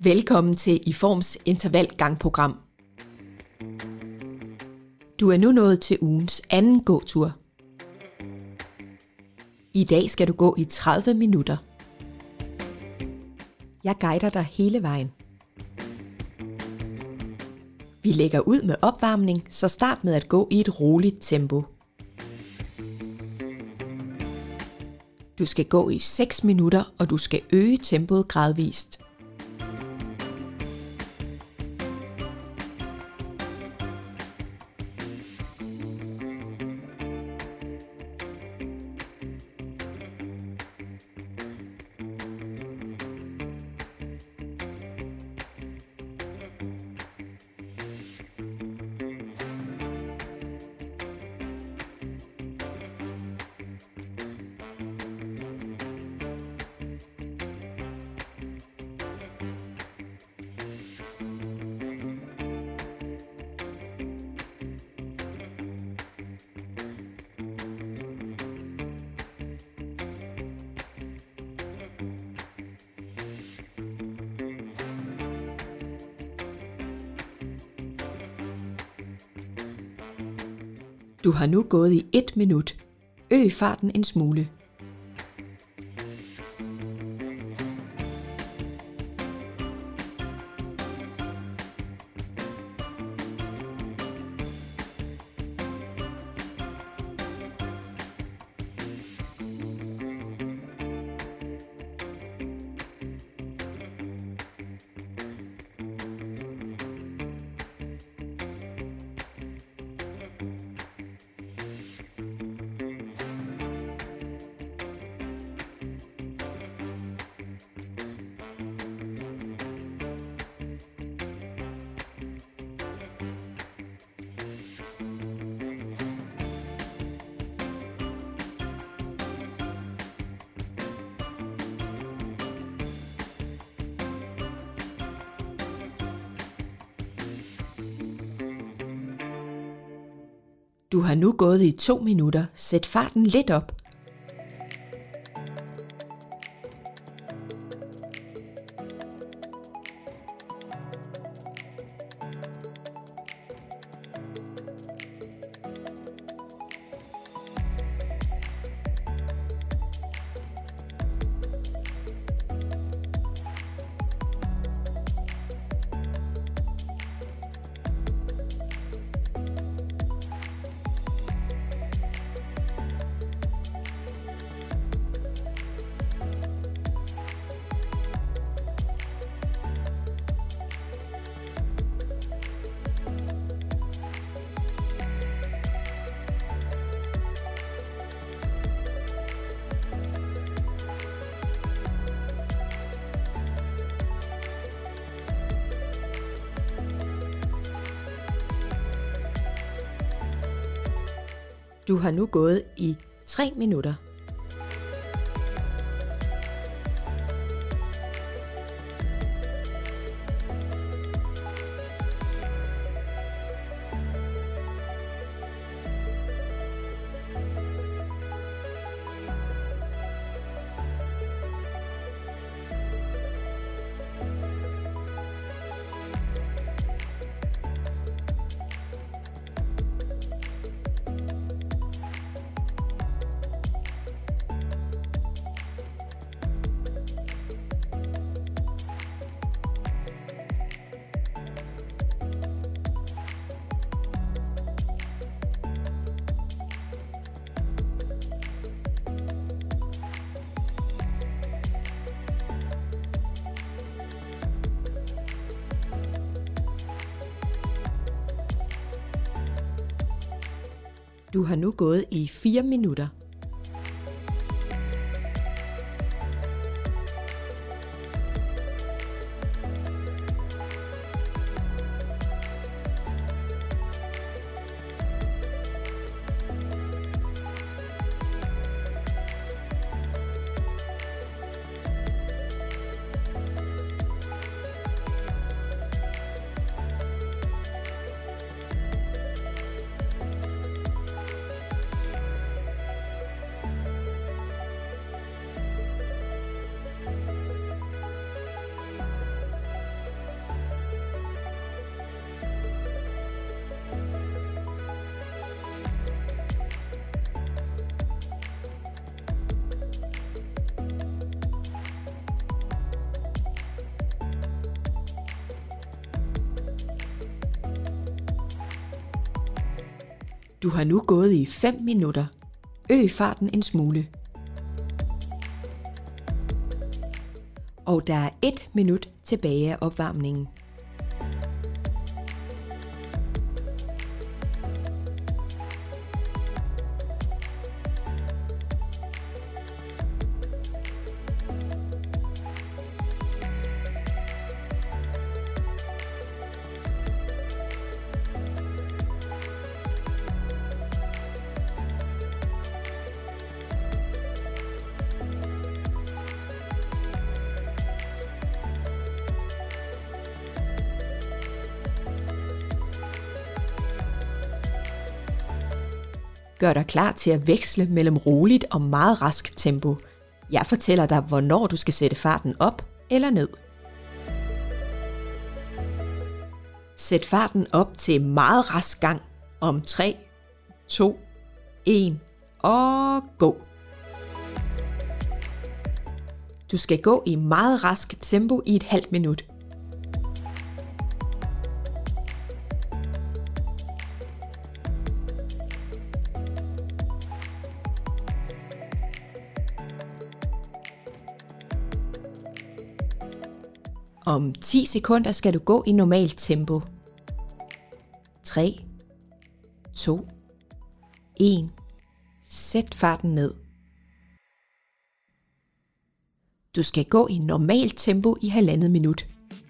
Velkommen til iForms intervalgangprogram. Du er nu nået til ugens anden gåtur. I dag skal du gå i 30 minutter. Jeg guider dig hele vejen. Vi lægger ud med opvarmning, så start med at gå i et roligt tempo. Du skal gå i 6 minutter, og du skal øge tempoet gradvist. Du har nu gået i 1 minut. Øg farten en smule. Du har nu gået i 2 minutter. Sæt farten lidt op. Du har nu gået i 3 minutter. Du har nu gået i 4 minutter. Du har nu gået i 5 minutter. Øg farten en smule. Og der er 1 minut tilbage af opvarmningen. Gør dig klar til at veksle mellem roligt og meget rask tempo. Jeg fortæller dig, hvornår du skal sætte farten op eller ned. Sæt farten op til meget rask gang om 3, 2, 1 og gå. Du skal gå i meget rask tempo i et halvt minut. Om 10 sekunder skal du gå i normalt tempo. 3, 2, 1. Sæt farten ned. Du skal gå i normalt tempo i 1,5 minut.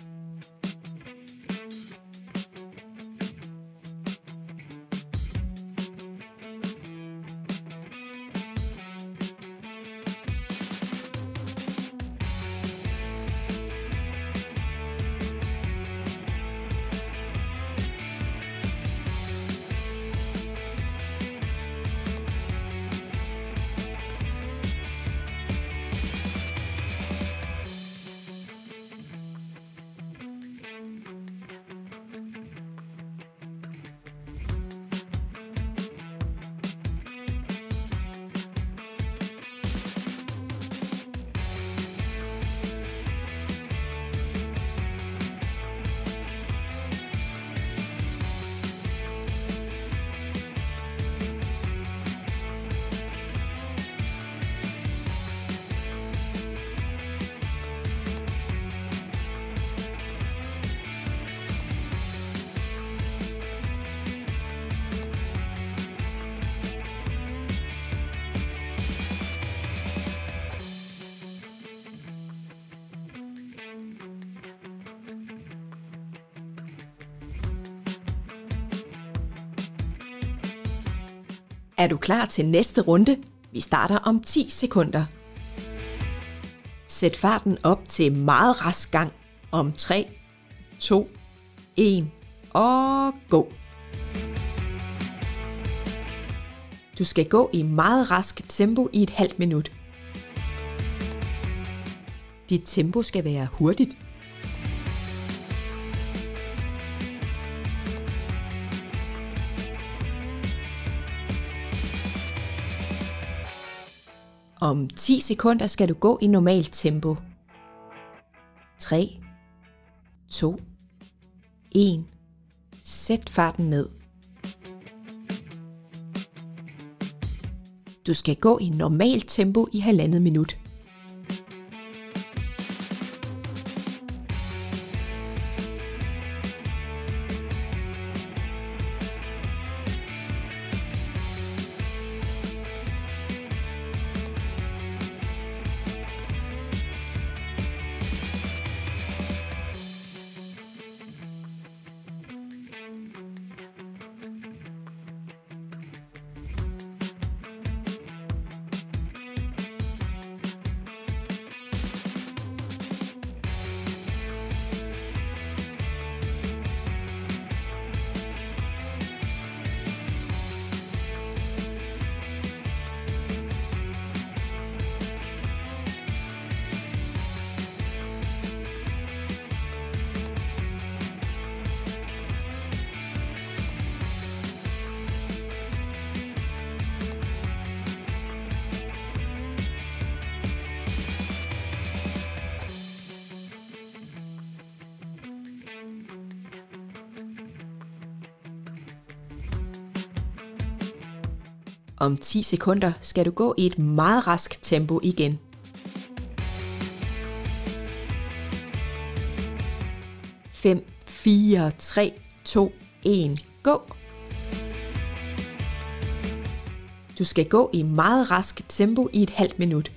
Er du klar til næste runde? Vi starter om 10 sekunder. Sæt farten op til meget rask gang om 3, 2, 1 og gå. Du skal gå i meget rask tempo i et halvt minut. Dit tempo skal være hurtigt. Om 10 sekunder skal du gå i normalt tempo. 3, 2, 1. Sæt farten ned. Du skal gå i normalt tempo i 1,5 minut. Om 10 sekunder skal du gå i et meget rask tempo igen. 5, 4, 3, 2, 1, gå! Du skal gå i meget rask tempo i et halvt minut.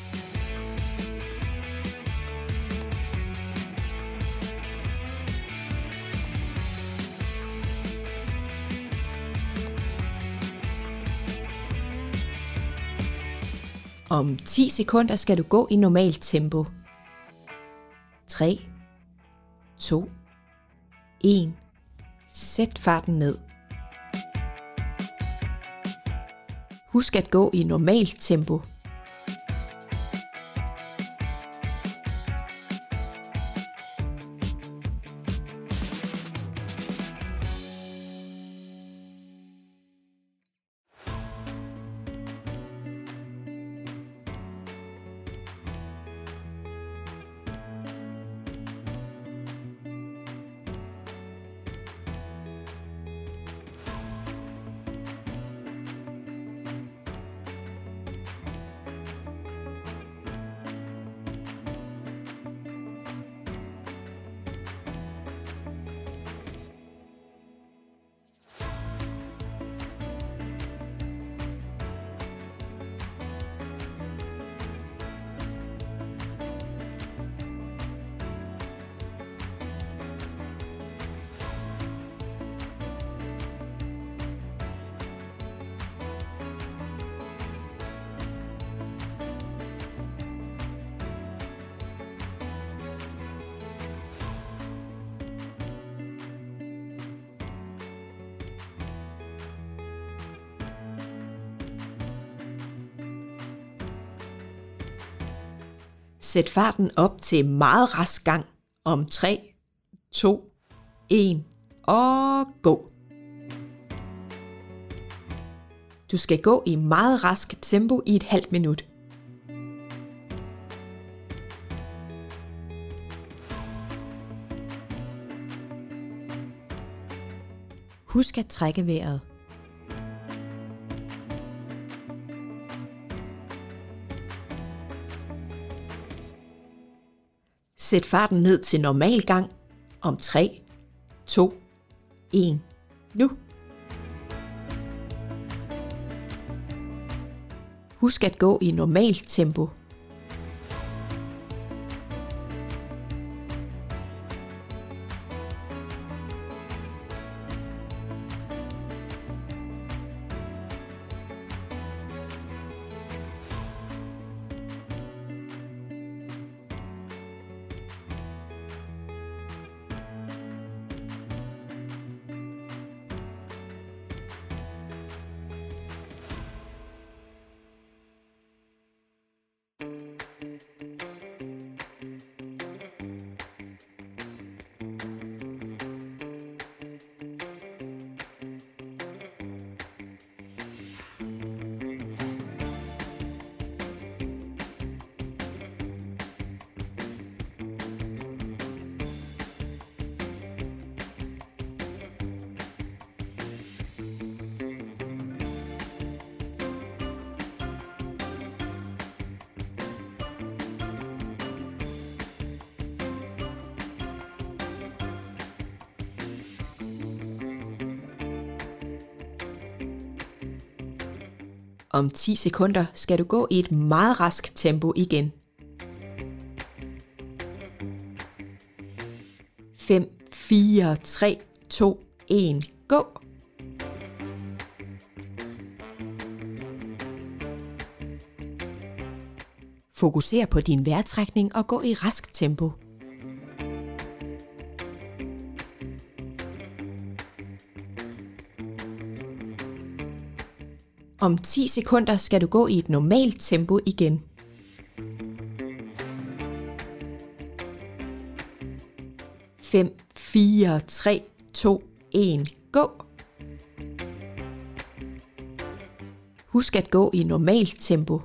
Om 10 sekunder skal du gå i normalt tempo. 3, 2, 1. Sæt farten ned. Husk at gå i normalt tempo. Sæt farten op til meget rask gang om 3, 2, 1 og gå. Du skal gå i meget rask tempo i et halvt minut. Husk at trække vejret. Sæt farten ned til normal gang om 3, 2, 1, nu. Husk at gå i normalt tempo. Om 10 sekunder skal du gå i et meget rask tempo igen. 5, 4, 3, 2, 1, gå! Fokuser på din vejrtrækning og gå i rask tempo. Om 10 sekunder skal du gå i et normalt tempo igen. 5, 4, 3, 2, 1, gå! Husk at gå i normalt tempo.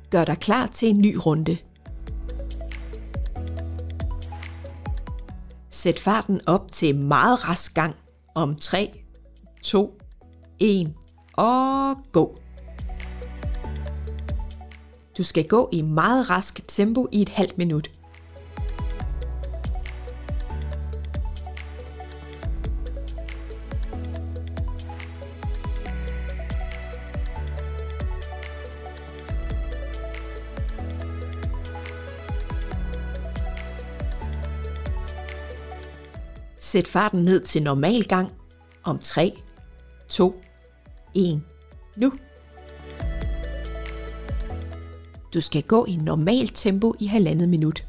Gør dig klar til en ny runde. Sæt farten op til meget rask gang om 3, 2, 1 og gå. Du skal gå i meget rask tempo i et halvt minut. Sæt farten ned til normal gang om 3, 2, 1, nu. Du skal gå i normal tempo i 1,5 minut.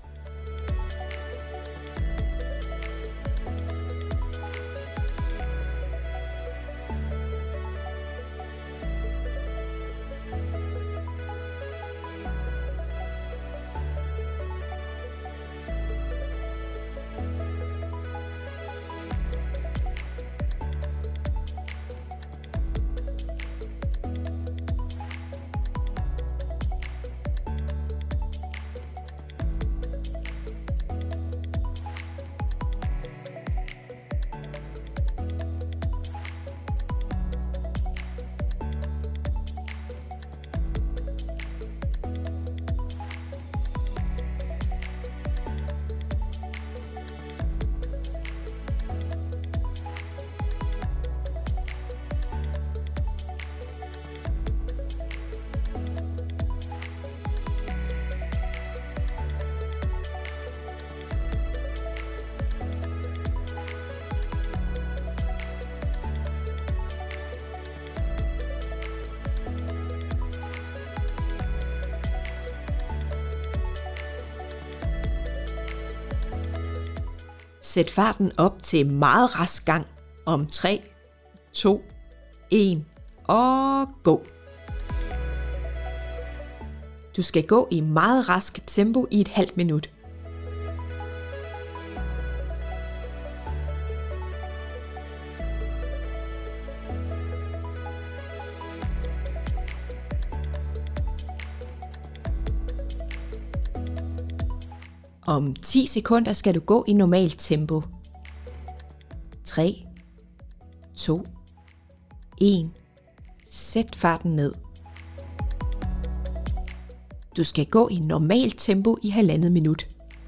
Sæt farten op til meget rask gang om 3, 2, 1 og gå. Du skal gå i meget rask tempo i et halvt minut. Om 10 sekunder skal du gå i normalt tempo. 3, 2, 1. Sæt farten ned. Du skal gå i normalt tempo i 1,5 minut.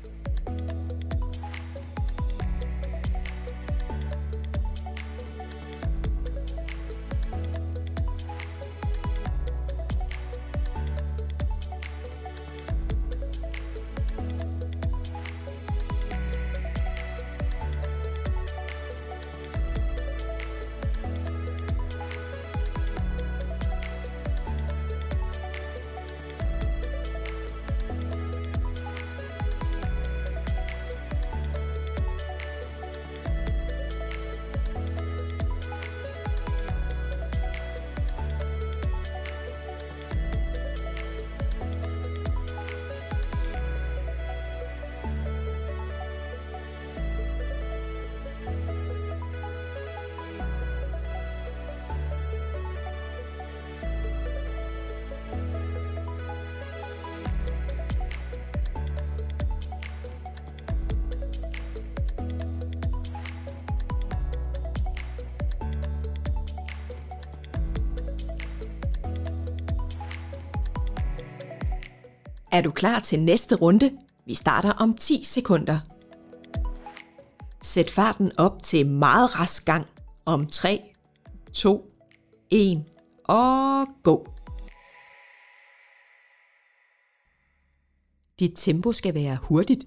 Er du klar til næste runde? Vi starter om 10 sekunder. Sæt farten op til meget rask gang om 3, 2, 1 og gå. Dit tempo skal være hurtigt.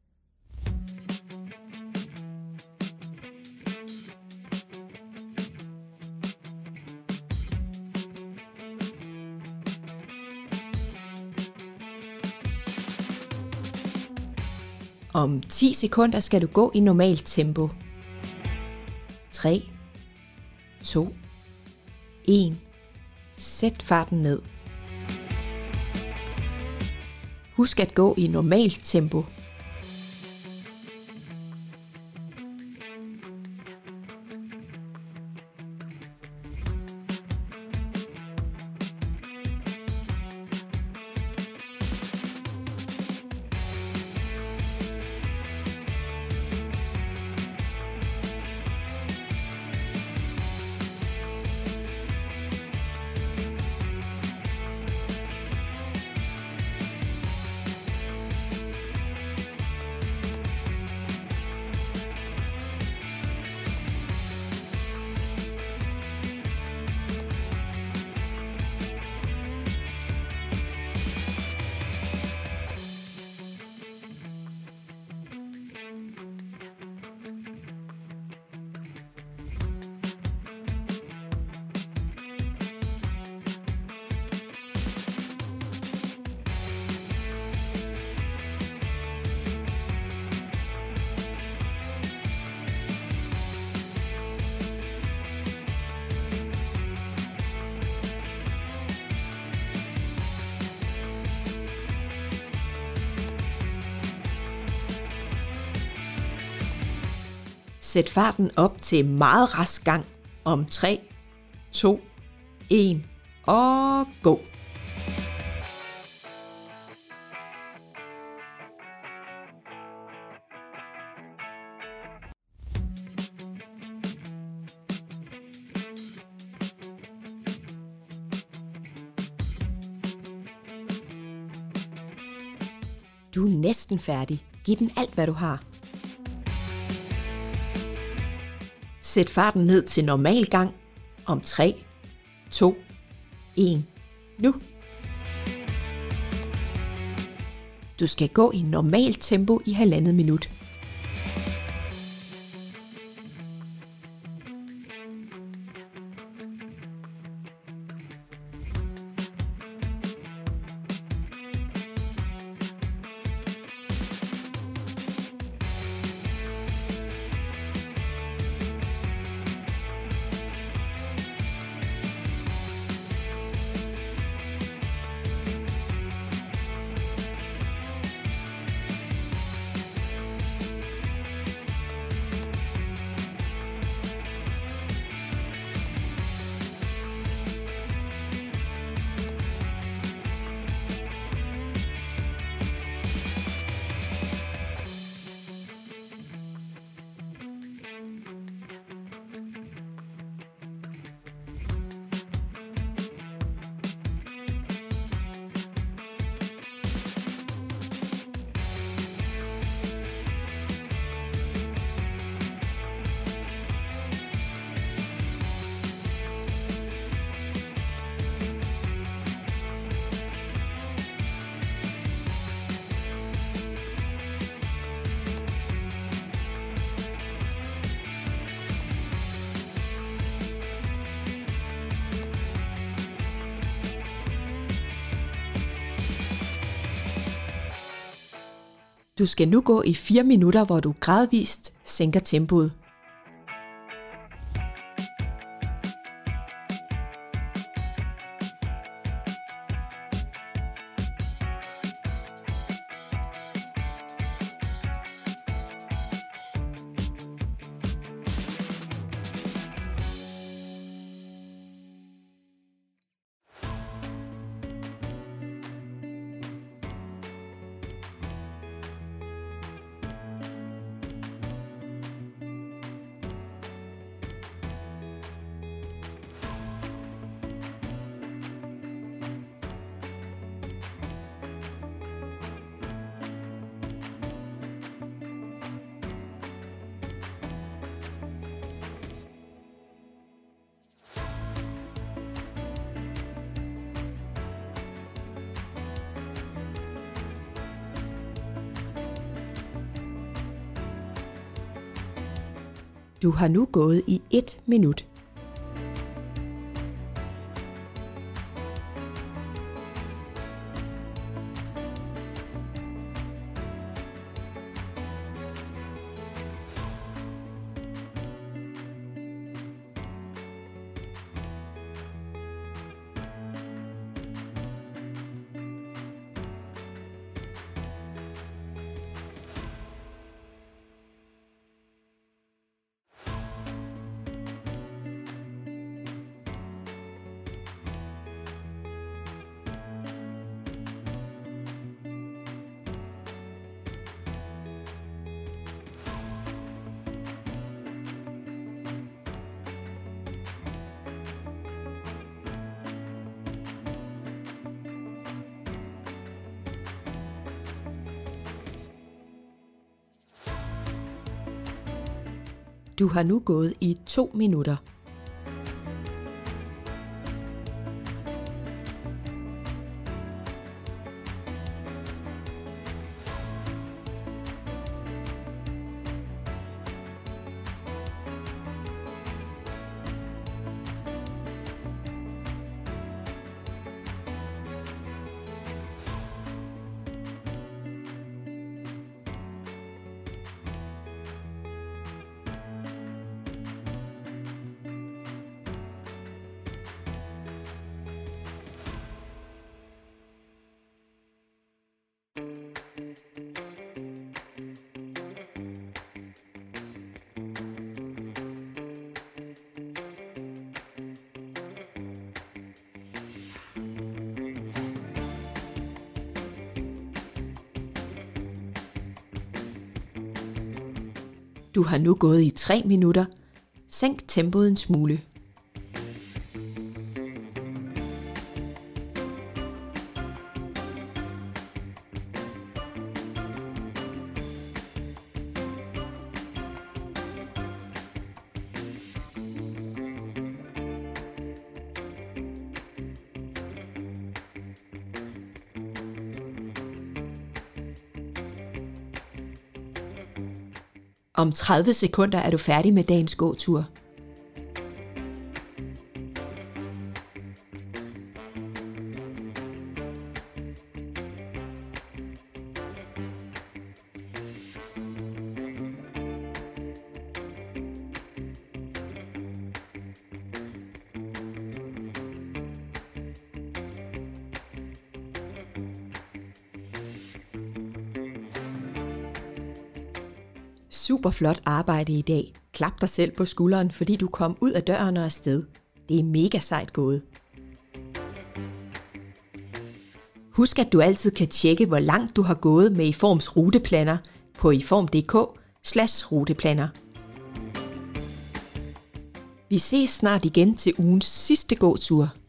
Om 10 sekunder skal du gå i normalt tempo. 3, 2, 1. Sæt farten ned. Husk at gå i normalt tempo. Sæt farten op til meget rask gang om 3, 2, 1 og gå! Du er næsten færdig. Giv den alt, hvad du har. Sæt farten ned til normal gang om 3, 2, 1, nu! Du skal gå i normalt tempo i 1,5 minut. Du skal nu gå i 4 minutter, hvor du gradvist sænker tempoet. Du har nu gået i 1 minut. Du har nu gået i 2 minutter. Du har nu gået i 3 minutter. Sænk tempoet en smule. Om 30 sekunder er du færdig med dagens gåtur. Super flot arbejde i dag. Klap dig selv på skulderen, fordi du kom ud af døren og afsted. Det er mega sejt gået. Husk, at du altid kan tjekke, hvor langt du har gået med iForms ruteplaner på iform.dk/ruteplaner. Vi ses snart igen til ugens sidste gåtur.